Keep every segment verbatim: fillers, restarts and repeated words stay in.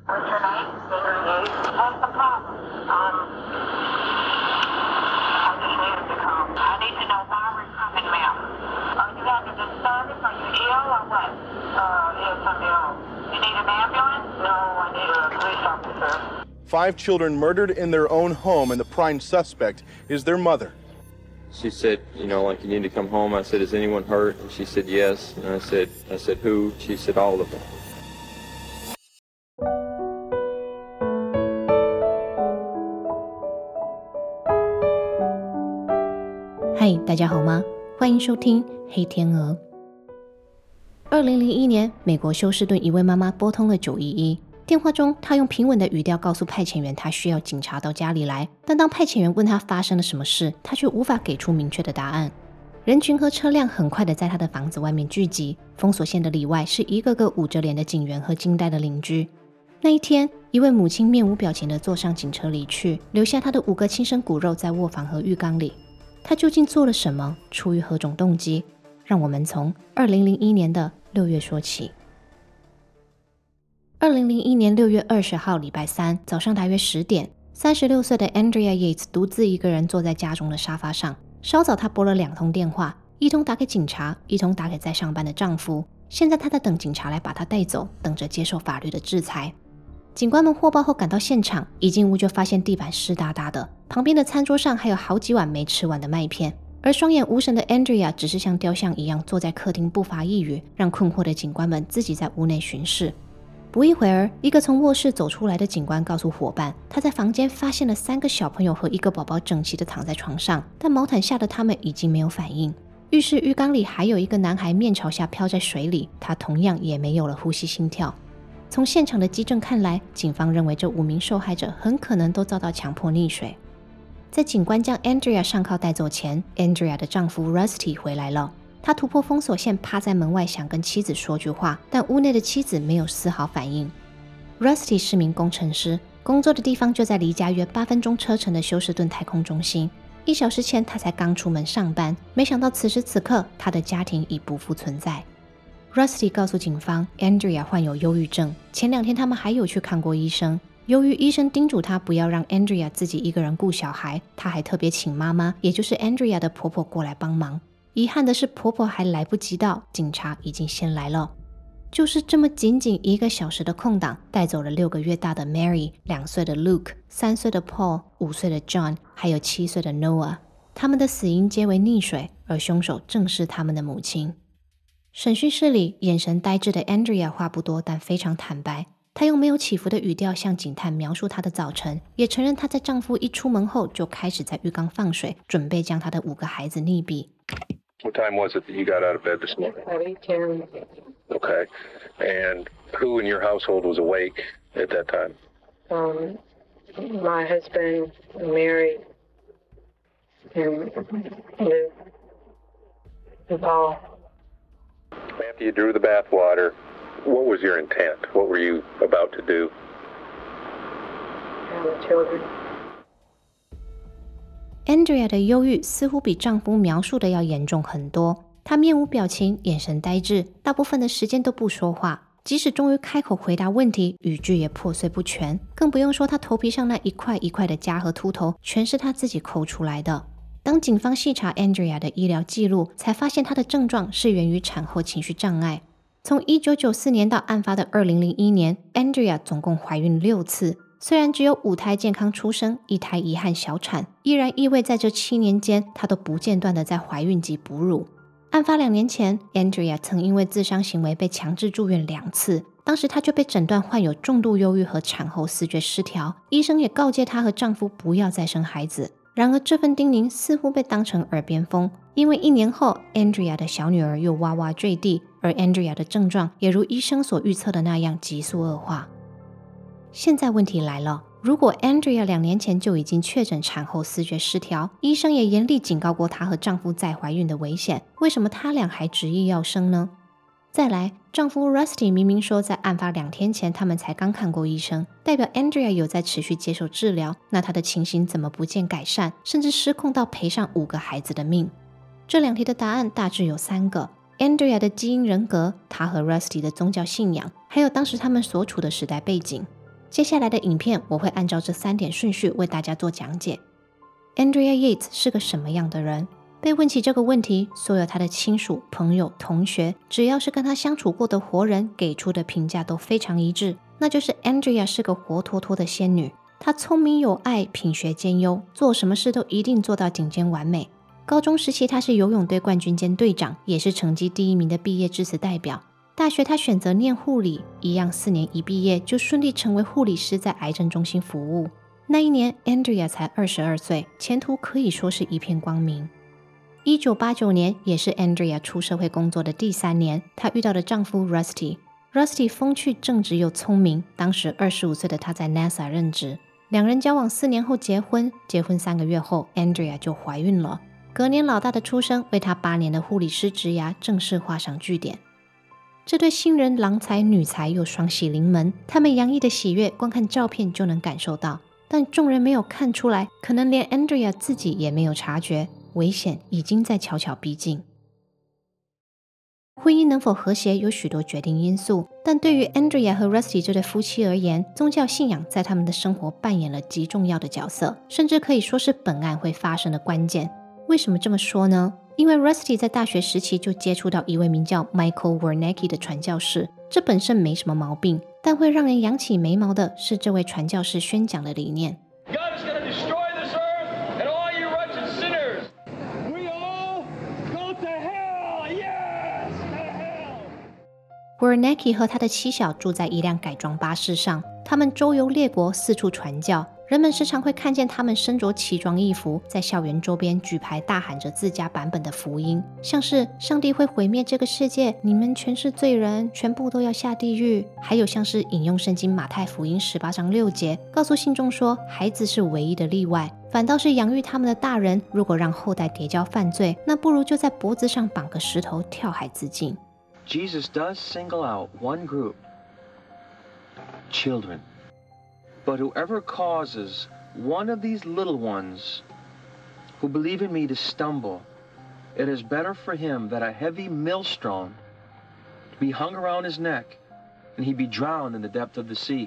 What's your name? Mary. What's the problem? Um, I just needed to come. I need to know why we're coming, ma'am. Are you having disturbance? Are you ill or what? Uh, yes, I'm ill. You need an ambulance? No, I need a police officer. Five children murdered in their own home, and the prime suspect is their mother. She said, you know, like, you need to come home. I said, is anyone hurt? And she said, yes. And I said, I said, who? She said, all of them. 嗨，大家好吗？欢迎收听黑天鹅。二零零一年，美国休斯顿一位妈妈拨通了九一一。电话中，她用平稳的语调告诉派遣员，她需要警察到家里来。但当派遣员问她发生了什么事，她却无法给出明确的答案。人群和车辆很快的在她的房子外面聚集，封锁线的里外是一个个捂着脸的警员和惊呆的邻居。那一天，一位母亲面无表情的坐上警车离去，留下她的五个亲生骨肉在卧房和浴缸里。她究竟做了什么？出于何种动机？让我们从二零零一年的六月说起。二零零一年六月二十号礼拜三早上大约十点，三十六岁的 Andrea Yates 独自一个人坐在家中的沙发上。稍早她拨了两通电话，一通打给警察，一通打给在上班的丈夫。现在她在等警察来把她带走，等着接受法律的制裁。警官们获报后赶到现场，一进屋就发现地板湿哒哒的，旁边的餐桌上还有好几碗没吃完的麦片。而双眼无神的 Andrea 只是像雕像一样坐在客厅不发一语，让困惑的警官们自己在屋内巡视。不一会儿，一个从卧室走出来的警官告诉伙伴，他在房间发现了三个小朋友和一个宝宝整齐地躺在床上，但毛毯下的他们已经没有反应。浴室浴缸里还有一个男孩面朝下飘在水里，他同样也没有了呼吸心跳。从现场的基证看来，警方认为这五名受害者很可能都遭到强迫溺水。在警官将 Andrea 上铐带走前， Andrea 的丈夫 Rusty 回来了。他突破封锁线，趴在门外想跟妻子说句话，但屋内的妻子没有丝毫反应。 Rusty 是名工程师，工作的地方就在离家约八分钟车程的休斯顿太空中心。一小时前他才刚出门上班，没想到此时此刻他的家庭已不复存在。 Rusty 告诉警方 Andrea 患有忧郁症，前两天他们还有去看过医生。由于医生叮嘱他不要让 Andrea 自己一个人顾小孩，他还特别请妈妈，也就是 Andrea 的婆婆过来帮忙。遗憾的是，婆婆还来不及到，警察已经先来了。就是这么仅仅一个小时的空档，带走了六个月大的 Mary， 两岁的 Luke， 三岁的 Paul， 五岁的 John， 还有七岁的 Noah。 他们的死因皆为溺水，而凶手正是他们的母亲。审讯室里，眼神呆滞的 Andrea 话不多，但非常坦白。她用没有起伏的语调向警探描述她的早晨，也承认她在丈夫一出门后就开始在浴缸放水，准备将她的五个孩子溺毙。 What time was it that you got out of bed this morning? eight ten. Okay. And who in your household was awake at that time? Um, my husband, Mary, and Luke, and Paul. After you drew the bath water, what was your intent? What were you about to do? And the children. Andrea 的忧郁似乎比丈夫描述的要严重很多，她面无表情，眼神呆滞，大部分的时间都不说话，即使终于开口回答问题，语句也破碎不全，更不用说她头皮上那一块一块的痂和秃头全是她自己抠出来的。当警方细查 Andrea 的医疗记录，才发现她的症状是源于产后情绪障碍。从一九九四年到案发的二零零一年， Andrea 总共怀孕六次，虽然只有五胎健康出生，一胎遗憾小产，依然意味在这七年间，她都不间断的在怀孕及哺乳。案发两年前， Andrea 曾因为自伤行为被强制住院两次，当时她就被诊断患有重度忧郁和产后思觉失调，医生也告诫她和丈夫不要再生孩子。然而这份叮咛似乎被当成耳边风，因为一年后 Andrea 的小女儿又哇哇坠地，而 Andrea 的症状也如医生所预测的那样急速恶化。现在问题来了，如果 Andrea 两年前就已经确诊产后思觉失调，医生也严厉警告过她和丈夫再怀孕的危险，为什么她俩还执意要生呢？再来，丈夫 Rusty 明明说在案发两天前他们才刚看过医生，代表 Andrea 有在持续接受治疗，那她的情形怎么不见改善，甚至失控到赔上五个孩子的命？这两题的答案大致有三个： Andrea 的基因人格，她和 Rusty 的宗教信仰，还有当时他们所处的时代背景。 接下来的影片我会按照这三点顺序为大家做讲解。Andrea Yates 是个什么样的人？被问起这个问题，所有他的亲属、朋友、同学，只要是跟他相处过的活人，给出的评价都非常一致，那就是 Andrea 是个活脱脱的仙女。她聪明有爱，品学兼优，做什么事都一定做到顶尖完美。高中时期她是游泳队冠军兼队长，也是成绩第一名的毕业致辞代表。大学她选择念护理，一样四年一毕业就顺利成为护理师，在癌症中心服务。那一年 Andrea 才二十二岁，前途可以说是一片光明。一九八九年，也是 Andrea 出社会工作的第三年，她遇到了丈夫 Rusty。Rusty 风趣正直又聪明，当时二十五岁的他在 NASA 任职。两人交往四年后结婚，结婚三个月后 Andrea 就怀孕了。隔年老大的出生，为她八年的护理师职涯正式画上句点。这对新人郎才女才又双喜临门，他们洋溢的喜悦，光看照片就能感受到。但众人没有看出来，可能连 Andrea 自己也没有察觉，危险已经在悄悄逼近。婚姻能否和谐有许多决定因素，但对于 Andrea 和 Rusty 这对夫妻而言，宗教信仰在他们的生活扮演了极重要的角色，甚至可以说是本案会发生的关键。为什么这么说呢？因为 Rusty 在大学时期就接触到一位名叫 Michael Wernicke 的传教士，这本身没什么毛病，但会让人扬起眉毛的是这位传教士宣讲的理念。 God is going to destroy this earth and all you wretched sinners. We all go to hell. Yes, to hell. Wernicke 和他的妻小住在一辆改装巴士上，他们周游列国，四处传教。人们时常会看见他们身着奇装异服，在校园周边举牌大喊着自家版本的福音，像是上帝会毁灭这个世界，你们全是罪人，全部都要下地狱。还有像是引用圣经马太福音十八章六节，告诉信众说孩子是唯一的例外，反倒是养育他们的大人，如果让后代跌跤犯罪，那不如就在脖子上绑个石头跳海自尽。 Jesus does single out one group, children. But whoever causes one of these little ones who believe in me to stumble, it is better for him that a heavy millstone be hung around his neck and he be drowned in the depth of the sea.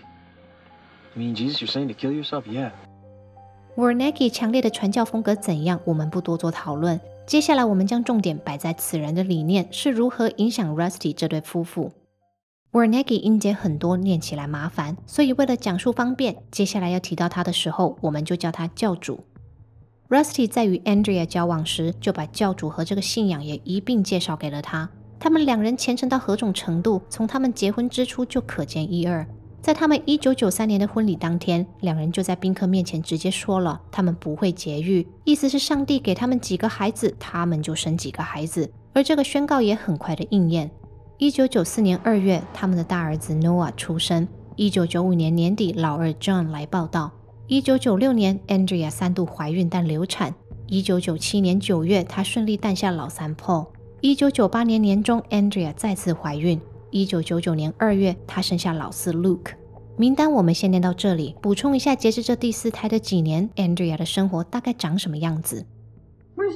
I mean, Jesus, you're saying to kill yourself? Yeah. Wernicke 强烈的传教风格怎样，我们不多做讨论。接下来我们将重点摆在此人的理念是如何影响 Rusty 这对夫妇。Wernicke 音节很多，念起来麻烦，所以为了讲述方便，接下来要提到他的时候，我们就叫他教主。Rusty 在与 Andrea 交往时，就把教主和这个信仰也一并介绍给了他。他们两人虔诚到何种程度，从他们结婚之初就可见一二。在他们一九九三年的婚礼当天，两人就在宾客面前直接说了，他们不会节育，意思是上帝给他们几个孩子，他们就生几个孩子。而这个宣告也很快的应验。一九九四年二月，他们的大儿子 Noah 出生。一九九五年年底，老二 John 来报道。一九九六年 Andrea 三度怀孕但流产。一九九七年九月，她顺利诞下老三 Paul。一九九八年年中 Andrea 再次怀孕。一九九九年二月，她生下老四 Luke。名单我们先念到这里，补充一下，截至这第四胎的几年 Andrea 的生活大概长什么样子。 Where's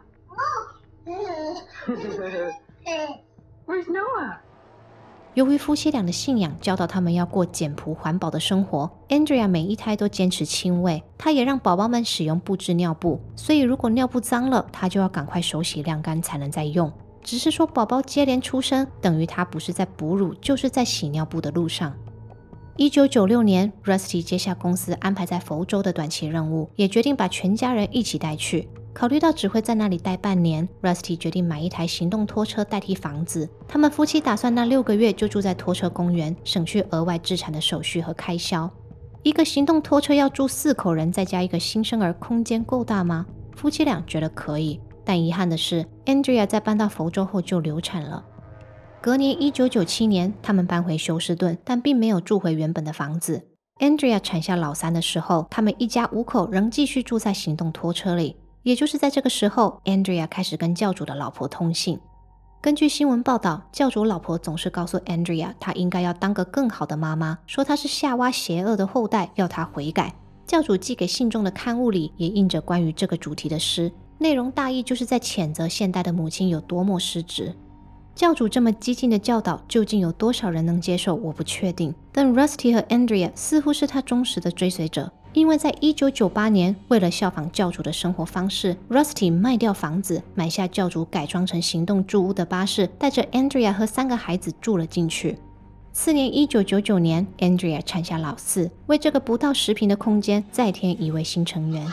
Noah?Where's Noah? 由于夫妻俩的信仰教导他们要过简朴环保的生活， Andrea 每一胎都坚持亲喂，她也让宝宝们使用布制尿布，所以如果尿布脏了，她就要赶快手洗晾干才能再用。只是说宝宝接连出生，等于她不是在哺乳，就是在洗尿布的路上。一九九六年 Rusty 接下公司安排在佛州的短期任务，也决定把全家人一起带去。考虑到只会在那里待半年， Rusty 决定买一台行动拖车代替房子。他们夫妻打算那六个月就住在拖车公园，省去额外置产的手续和开销。一个行动拖车要住四口人，再加一个新生儿，空间够大吗？夫妻俩觉得可以，但遗憾的是 Andrea 在搬到佛州后就流产了。隔年一九九七年，他们搬回休斯顿，但并没有住回原本的房子。Andrea 产下老三的时候，他们一家五口仍继续住在行动拖车里。也就是在这个时候 Andrea 开始跟教主的老婆通信。根据新闻报道，教主老婆总是告诉 Andrea 她应该要当个更好的妈妈，说她是夏娃邪恶的后代，要她悔改。教主寄给信众的刊物里也印着关于这个主题的诗，内容大意就是在谴责现代的母亲有多么失职。 教主这么激进的教导，究竟有多少人能接受，我不确定。但 Rusty 和 Andrea 似乎是他忠实的追随者，因为在一九九八年，为了效仿教主的生活方式， Rusty 卖掉房子，买下教主改装成行动住屋的巴士，带着 Andrea 和三个孩子住了进去。次年一九九九年 Andrea 产下老四，为这个不到十平的空间再添一位新成员。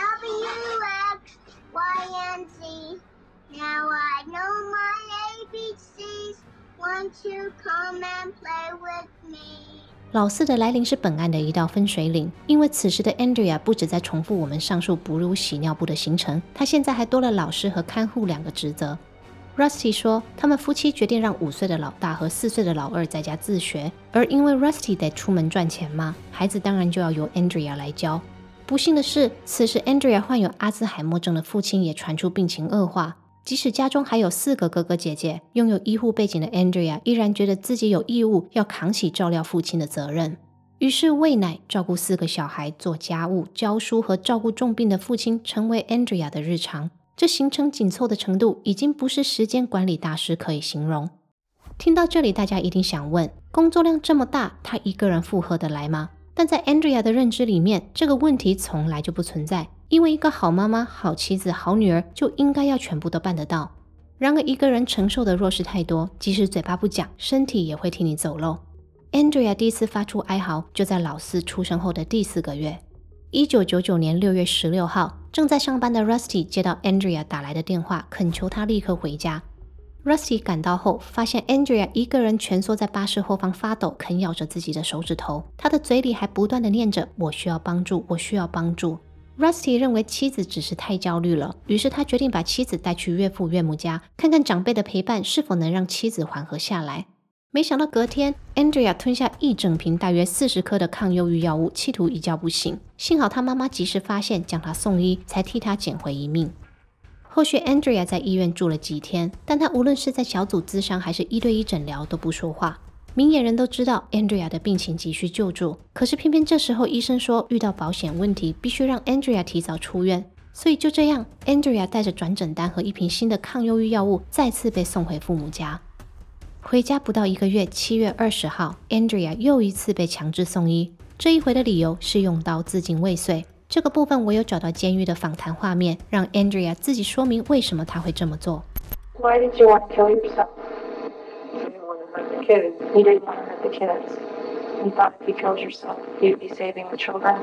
W X Y and Z. Now I know my A B Cs. Want you come and play with me? 老四的来临是本案的一道分水岭，因为此时的 Andrea 不只在重复我们上述哺乳洗尿布的行程，她现在还多了老师和看护两个职责。Rusty 说，他们夫妻决定让五岁的老大和四岁的老二在家自学，而因为 Rusty 得出门赚钱嘛，孩子当然就要由 Andrea 来教。不幸的是，此时 Andrea 患有阿兹海默症的父亲也传出病情恶化，即使家中还有四个哥哥姐姐，拥有医护背景的 Andrea 依然觉得自己有义务要扛起照料父亲的责任。于是喂奶、照顾四个小孩、做家务、教书和照顾重病的父亲成为 Andrea 的日常。这行程紧凑的程度已经不是时间管理大师可以形容。听到这里，大家一定想问，工作量这么大，他一个人负荷得来吗？但在 Andrea 的认知里面，这个问题从来就不存在，因为一个好妈妈、好妻子、好女儿就应该要全部都办得到。然而一个人承受的若是太多，即使嘴巴不讲，身体也会替你走漏。Andrea 第一次发出哀嚎就在老四出生后的第四个月。一九九九年六月十六号，正在上班的 Rusty 接到 Andrea 打来的电话，恳求他立刻回家。Rusty 赶到后，发现 Andrea 一个人蜷缩在巴士后方发抖，啃咬着自己的手指头，他的嘴里还不断地念着我需要帮助，我需要帮助。Rusty 认为妻子只是太焦虑了，于是他决定把妻子带去岳父岳母家，看看长辈的陪伴是否能让妻子缓和下来。没想到隔天 Andrea 吞下一整瓶大约四十颗的抗忧郁药物，企图一觉不醒。幸好他妈妈及时发现，将她送医，才替她捡回一命。后续 Andrea 在医院住了几天，但她无论是在小组咨商还是一对一诊疗都不说话。明眼人都知道 Andrea 的病情急需救助，可是偏偏这时候医生说遇到保险问题，必须让 Andrea 提早出院。所以就这样 Andrea 带着转诊单和一瓶新的抗忧郁药物再次被送回父母家。回家不到一个月，七月二十号 Andrea 又一次被强制送医，这一回的理由是用刀自尽未遂。这个部分我有找到监狱的访谈画面，让 Andrea 自己说明为什么她会这么做。 Why did you want to kill yourself? You didn't want to hurt the kids. You didn't want to hurt the kids. You thought if you killed yourself, you'd be saving the children.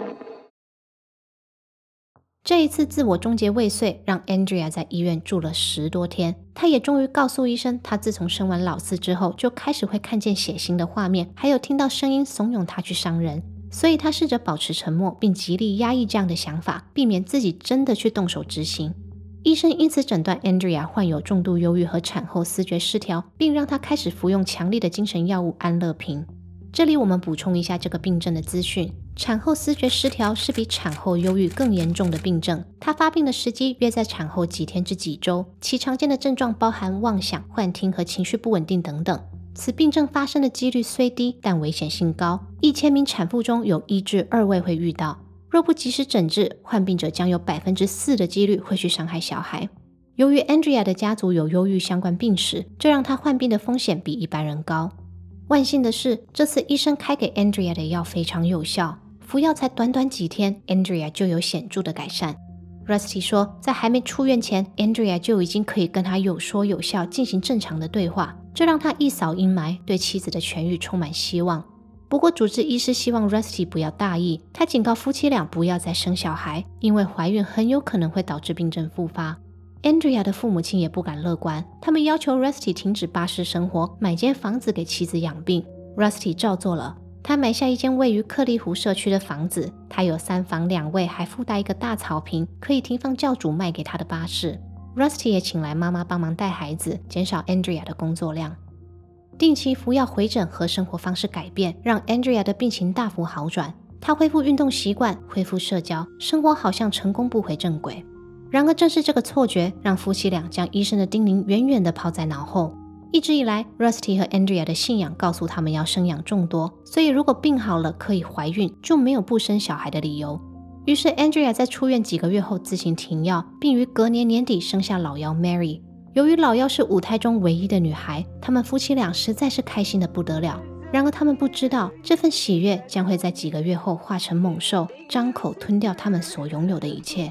这一次自我终结未遂，让 Andrea 在医院住了十多天。她也终于告诉医生，她自从生完老四之后，就开始会看见血腥的画面，还有听到声音怂恿她去伤人。所以她试着保持沉默，并极力压抑这样的想法，避免自己真的去动手执行。医生因此诊断 Andrea 患有重度忧郁和产后思觉失调，并让她开始服用强力的精神药物安乐平。这里我们补充一下这个病症的资讯。产后思觉失调是比产后忧郁更严重的病症，它发病的时机约在产后几天至几周，其常见的症状包含妄想、幻听和情绪不稳定等等。此病症发生的几率虽低，但危险性高，一千名产妇中有一至二位会遇到。若不及时诊治，患病者将有 百分之四 的几率会去伤害小孩。由于 Andrea 的家族有忧郁相关病史，这让她患病的风险比一般人高。万幸的是，这次医生开给 Andrea 的药非常有效，服药才短短几天 Andrea 就有显著的改善。 Rusty 说，在还没出院前 Andrea 就已经可以跟他有说有笑，进行正常的对话，这让他一扫阴霾，对妻子的痊愈充满希望。不过主治医师希望 Rusty 不要大意，他警告夫妻俩不要再生小孩，因为怀孕很有可能会导致病症复发。Andrea 的父母亲也不敢乐观，他们要求 Rusty 停止巴士生活，买间房子给妻子养病。 Rusty 照做了，他买下一间位于克利湖社区的房子，他有三房两卫，还附带一个大草坪，可以停放教主卖给他的巴士。 Rusty 也请来妈妈帮忙带孩子，减少 Andrea 的工作量。定期服药回诊和生活方式改变，让 Andrea 的病情大幅好转，她恢复运动习惯，恢复社交，生活好像成功步回正轨。然而正是这个错觉，让夫妻俩将医生的叮咛远远地抛在脑后。一直以来 Rusty 和 Andrea 的信仰告诉他们要生养众多，所以如果病好了可以怀孕，就没有不生小孩的理由。于是 Andrea 在出院几个月后自行停药，并于隔年年底生下老幺 Mary。 由于老幺是五胎中唯一的女孩，他们夫妻俩实在是开心的不得了。然而他们不知道，这份喜悦将会在几个月后化成猛兽，张口吞掉他们所拥有的一切。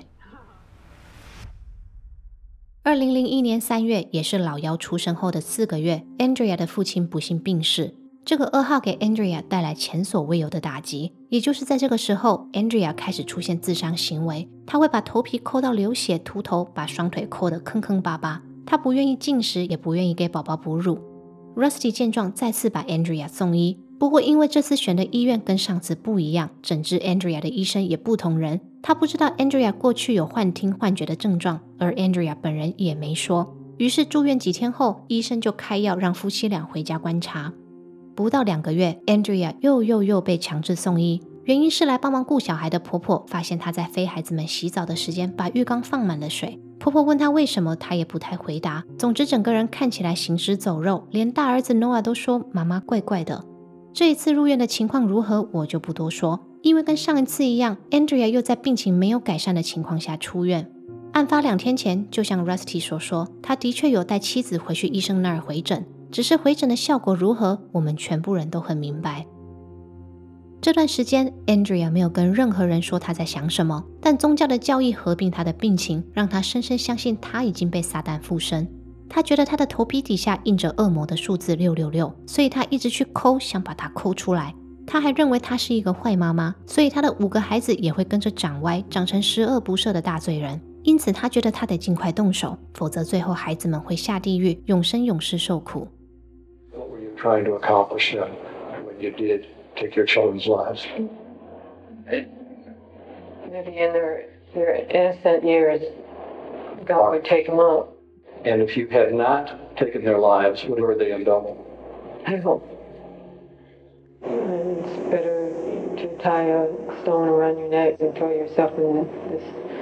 二零零一年三月，也是老幺出生后的四个月， Andrea 的父亲不幸病逝。这个噩耗给 Andrea 带来前所未有的打击，也就是在这个时候 Andrea 开始出现自伤行为，她会把头皮抠到流血秃头，把双腿抠得坑坑巴巴。她不愿意进食，也不愿意给宝宝哺乳。 Rusty 见状再次把 Andrea 送医，不过因为这次选的医院跟上次不一样，诊治 Andrea 的医生也不同人。他不知道 Andrea 过去有幻听幻觉的症状，而 Andrea 本人也没说。于是住院几天后，医生就开药让夫妻俩回家观察。不到两个月 Andrea 又又又被强制送医，原因是来帮忙顾小孩的婆婆发现她在非孩子们洗澡的时间把浴缸放满了水。婆婆问她为什么，她也不太回答。总之整个人看起来行尸走肉，连大儿子 Noah 都说妈妈怪怪的。这一次入院的情况如何我就不多说，因为跟上一次一样， Andrea 又在病情没有改善的情况下出院。案发两天前，就像 Rusty 所说，他的确有带妻子回去医生那儿回诊，只是回诊的效果如何，我们全部人都很明白。这段时间 Andrea 没有跟任何人说她在想什么，但宗教的教义合并她的病情，让她深深相信她已经被撒旦附身。她觉得她的头皮底下印着恶魔的数字六六六，所以她一直去抠，想把它抠出来。她还认为她是一个坏妈妈，所以她的五个孩子也会跟着长歪，长成十恶不赦的大罪人。因此她觉得她得尽快动手，否则最后孩子们会下地狱，永生永世受苦。 What were you trying to accomplish then when you did take your children's lives? Maybe in their, their innocent years, God would take them up. And if you had not taken their lives, where would they have done? Hell. And it's better to tie a stone around your neck and throw yourself in this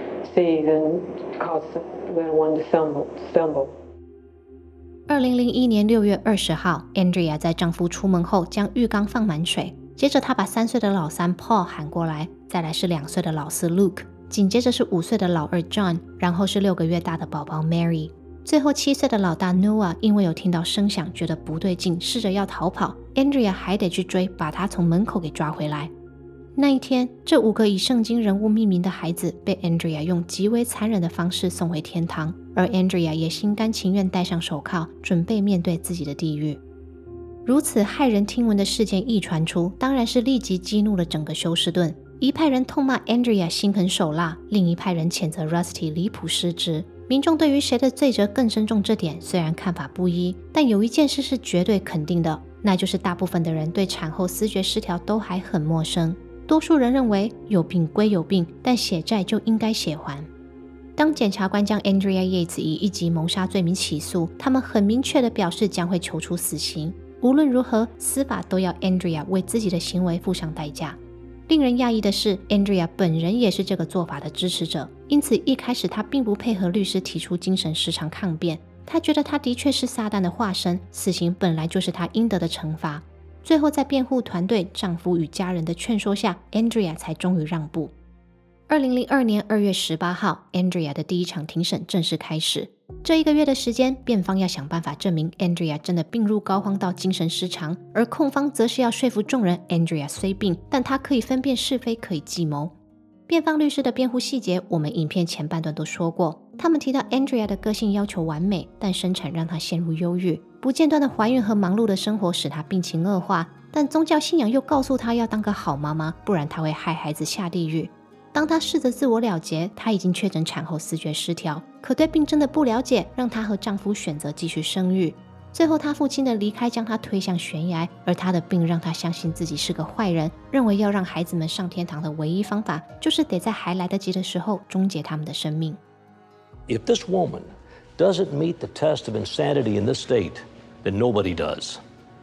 sea than cause the little one to stumble. stumble. 二零零一年六月二十号 Andrea 在丈夫出门后将浴缸放满水，接着她把三岁的老三 Paul 喊过来，再来是两岁的老四 Luke， 紧接着是五岁的老二 John， 然后是六个月大的宝宝 Mary， 最后七岁的老大 Noah 因为有听到声响觉得不对劲，试着要逃跑， Andrea 还得去追，把他从门口给抓回来。那一天，这五个以圣经人物命名的孩子被 Andrea 用极为残忍的方式送回天堂，而 Andrea 也心甘情愿戴上手铐，准备面对自己的地狱。如此骇人听闻的事件一传出，当然是立即激怒了整个休斯顿。一派人痛骂 Andrea 心狠手辣，另一派人谴责 Rusty 离谱失职。民众对于谁的罪责更深重这点虽然看法不一，但有一件事是绝对肯定的，那就是大部分的人对产后思觉失调都还很陌生。多数人认为有病归有病，但血债就应该血还。当检察官将 Andrea Yates 以一级谋杀罪名起诉，他们很明确地表示将会求处死刑。无论如何，司法都要 Andrea 为自己的行为付上代价。令人讶异的是 Andrea 本人也是这个做法的支持者，因此一开始她并不配合律师提出精神失常抗辩。她觉得她的确是撒旦的化身，死刑本来就是她应得的惩罚。最后在辩护团队、丈夫与家人的劝说下， Andrea 才终于让步。二零零二年二月十八号 Andrea 的第一场庭审正式开始。这一个月的时间，辩方要想办法证明 Andrea 真的病入膏肓到精神失常，而控方则是要说服众人 Andrea 虽病，但她可以分辨是非，可以计谋。辩方律师的辩护细节我们影片前半段都说过，他们提到 Andrea 的个性要求完美，但生产让她陷入忧郁，不间断的怀孕和忙碌的生活使她病情恶化，但宗教信仰又告诉她要当个好妈妈，不然她会害孩子下地狱。当她试着自我了结，她已经确诊产后思觉失调，可对病症的不了解让她和丈夫选择继续生育。最后她父亲的离开将她推向悬崖，而她的病让她相信自己是个坏人，认为要让孩子们上天堂的唯一方法就是得在还来得及的时候终结他们的生命。 If this woman doesn't meet the test of insanity in this state, then nobody does.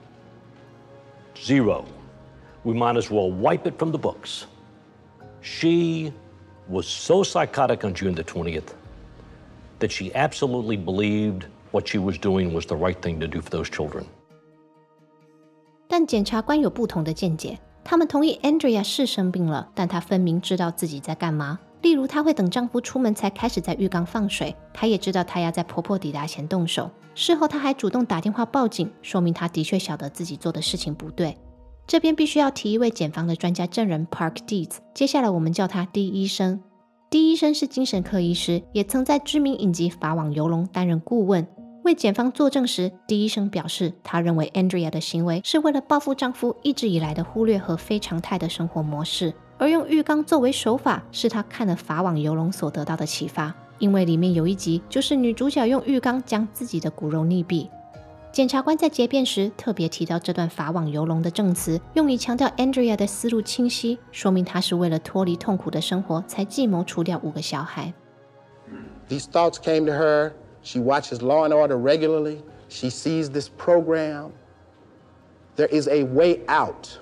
Zero. We might as well wipe it from the books. She was so psychotic on June the twentieth that she absolutely believed what she was doing was the right thing to do for those children. 但检察官有不同的见解，他们同意 Andrea 是生病了，但她分明知道自己在干嘛。 例如她会等丈夫出门才开始在浴缸放水，她也知道她要在婆婆抵达前动手。事后她还主动打电话报警，说明她的确晓得自己做的事情不对。这边必须要提一位检方的专家证人 Park Deeds， 接下来我们叫他 D 医生。D 医生是精神科医师，也曾在知名影集《法网游龙》担任顾问。为检方作证时， D 医生表示，他认为 Andrea 的行为是为了报复丈夫一直以来的忽略和非常态的生活模式，而用浴缸作为手法是他看了《法网游龙》所得到的启发，因为里面有一集就是女主角用浴缸将自己的骨肉溺毙。检察官在结辩时特别提到这段法网游龙的证词，用以强调 Andrea 的思路清晰，说明她是为了脱离痛苦的生活才计谋除掉五个小孩。 These thoughts came to her. She watches Law and Order regularly. She sees this program. There is a way out.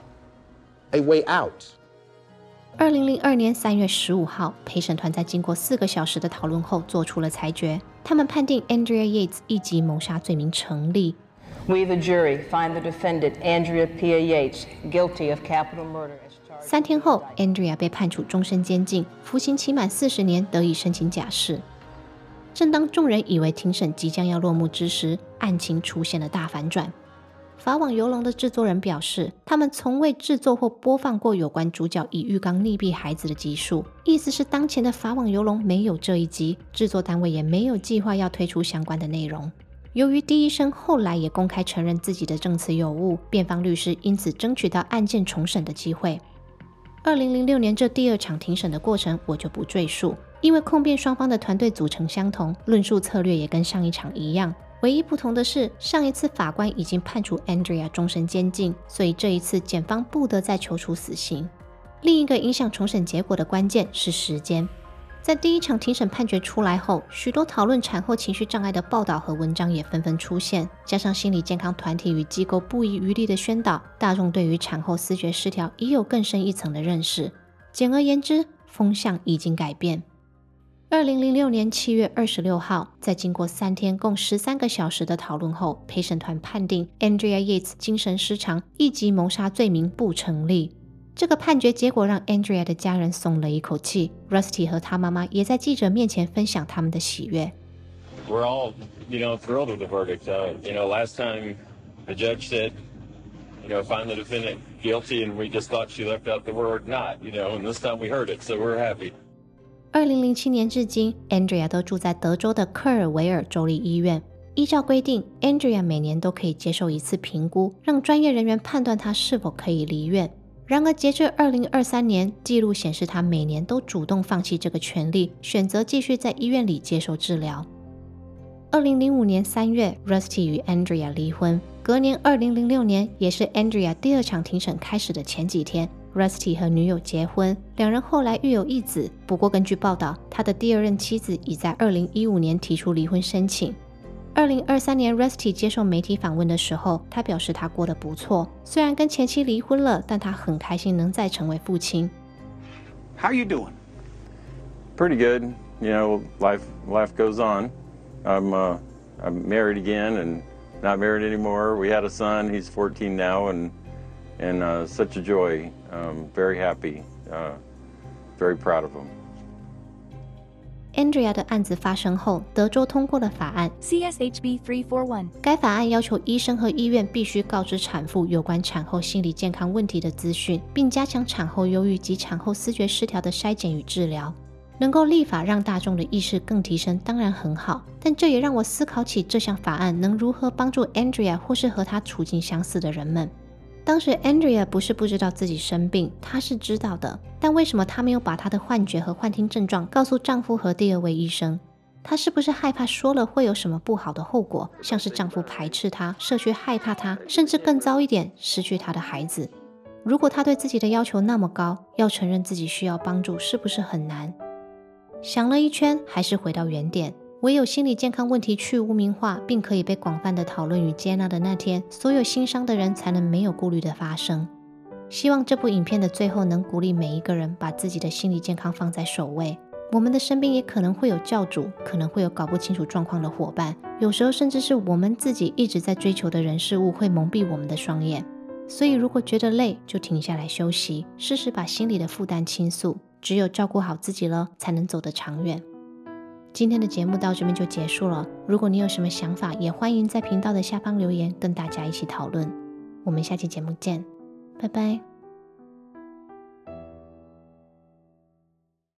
A way out. 二零零二年三月十五号，陪审团在经过四个小时的讨论后做出了裁决，他们判定 Andrea Yates 一级谋杀罪名成立。 We, the jury, find the defendant Andrea Pia Yates guilty of capital murder. 三天后 ，Andrea 被判处终身监禁，服刑期满四十年，得以申请假释。正当众人以为庭审即将要落幕之时，案情出现了大反转。法网游龙的制作人表示，他们从未制作或播放过有关主角以浴缸溺毙孩子的集数，意思是当前的法网游龙没有这一集，制作单位也没有计划要推出相关的内容。由于D医生后来也公开承认自己的证词有误，辩方律师因此争取到案件重审的机会。二零零六年这第二场庭审的过程我就不赘述，因为控辩双方的团队组成相同，论述策略也跟上一场一样。唯一不同的是，上一次法官已经判处 Andrea 终身监禁，所以这一次检方不得再求处死刑。另一个影响重审结果的关键是时间。在第一场庭审判决出来后，许多讨论产后情绪障碍的报道和文章也纷纷出现，加上心理健康团体与机构不遗余力的宣导，大众对于产后思觉失调已有更深一层的认识。简而言之，风向已经改变。二零零六年七月二十六号，在经过三天共十三个小时的讨论后，陪审团判定 Andrea Yates 精神失常，一级谋杀罪名不成立。这个判决结果让 Andrea 的家人松了一口气 ，Rusty 和他妈妈也在记者面前分享他们的喜悦。 We're all, you know, thrilled with the verdict. Uh, you know, last time the judge said, you know, find the defendant guilty, and we just thought she left out the word not, you know, and this time we heard it, so we're happy. 二零零七年至今 ，Andrea 都住在德州的科尔维尔州立医院。依照规定 ，Andrea 每年都可以接受一次评估，让专业人员判断她是否可以离院。然而，截至二零二三年，记录显示她每年都主动放弃这个权利，选择继续在医院里接受治疗。二零零五年三月 ，Rusty 与 Andrea 离婚。隔年二零零六年，也是 Andrea 第二场庭审开始的前几天。Rusty 和女友结婚，两人后来育有一子。不过根据报道，他的第二任妻子已在二零一五年提出离婚申请。二零二三年 Rusty 接受媒体访问的时候，他表示他过得不错，虽然跟前妻离婚了，但他很开心能再成为父亲。 How you doing? Pretty good. You know, life life goes on. I'm uh, I'm married again and not married anymore. We had a son. He's fourteen now, and and uh, such a joy. Um, very happy. Uh, very proud of him. Andrea 的案子发生后，德州通过了法案 C S H B three forty-one。 该法案要求医生和医院必须告知产妇有关产后心理健康问题的资讯，并加强产后忧郁及产后思觉失调的筛检与治疗。能够立法让大众的意识更提升，当然很好，但这也让我思考起这项法案能如何帮助 Andrea 或是和她处境相似的人们。当时 Andrea 不是不知道自己生病，她是知道的，但为什么她没有把她的幻觉和幻听症状告诉丈夫和第二位医生？她是不是害怕说了会有什么不好的后果，像是丈夫排斥她，社区害怕她，甚至更糟一点，失去她的孩子？如果她对自己的要求那么高，要承认自己需要帮助是不是很难？想了一圈，还是回到原点。唯有心理健康问题去污名化，并可以被广泛的讨论与接纳的那天，所有心伤的人才能没有顾虑的发声。希望这部影片的最后能鼓励每一个人把自己的心理健康放在首位。我们的身边也可能会有教主，可能会有搞不清楚状况的伙伴，有时候甚至是我们自己一直在追求的人事物会蒙蔽我们的双眼。所以如果觉得累，就停下来休息，试试把心里的负担倾诉。 只有照顾好自己了，才能走得长远。今天的节目到这边就结束了，如果你有什么想法，也欢迎在频道的下方留言，跟大家一起讨论。我们下期节目见，拜拜。